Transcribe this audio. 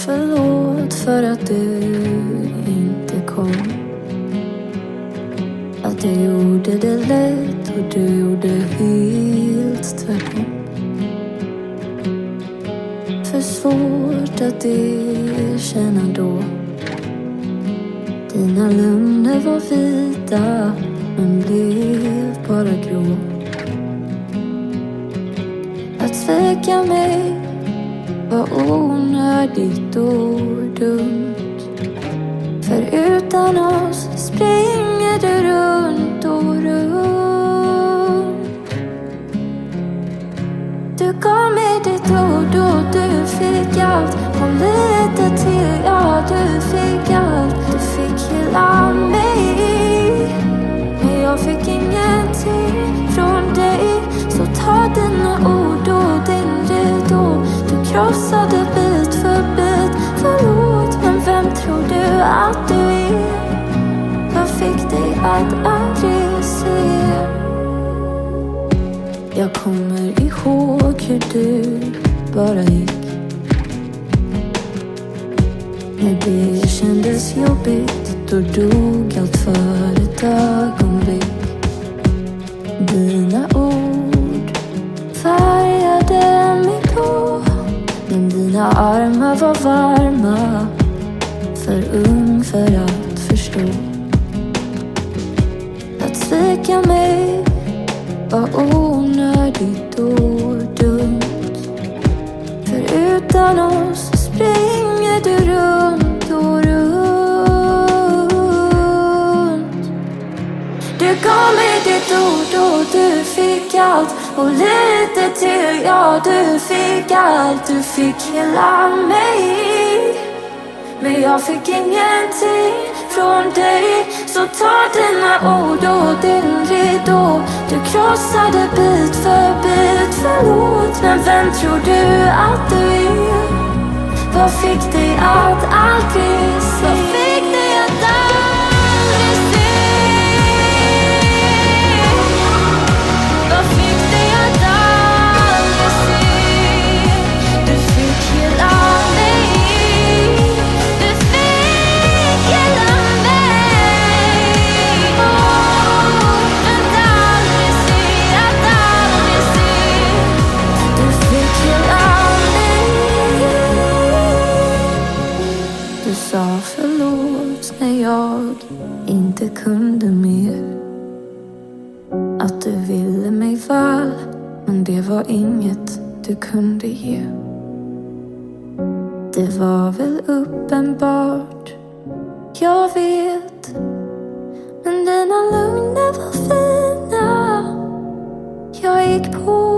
förlåt för att du inte kom. Att jag gjorde det lätt och du gjorde helt tvärtom. För svårt att erkänna då. Dina lögner var vita men blev bara grå. Att svika mig var onödigt och dumt. För utan oss springer du runt och runt. Du gav mig ditt ord och du fick allt. Och lite till, ja du fick allt. Du fick hela mig. Men jag fick ingenting från dig. Så ta dina ord och din ridå. Du krossade bit för bit. Förlåt, men vem tror du att du är? Vad fick dig att aldrig se? Jag kommer ihåg hur du bara gick. När det kändes jobbigt, då dog allt för ett ögonblick. Dina ord färgade mig då. Men dina armar var varma. För ung för att förstå. Att svika mig var onödigt och dumt. För utan oss springer du runt och runt. Du gav mig ditt ord och du fick allt. Och lite till, ja du fick allt. Du fick hela mig. Men jag fick ingenting från dig. Så ta dina ord och din ridå. Du krossade bit för bit. Förlåt, men vem tror du att du är? Vad fick dig att aldrig se? Vad fick dig att aldrig se? Vad fick dig att aldrig se? Du fick hela mig. Du fick hela mig. Men aldrig se, att aldrig se. Du fick hela mig. Du sa förlåt när jag inte kunde mer. Att du ville mig väl, men det var inget du kunde ge. Det var väl uppenbart, jag vet. Men dina lögner var fina. Jag gick på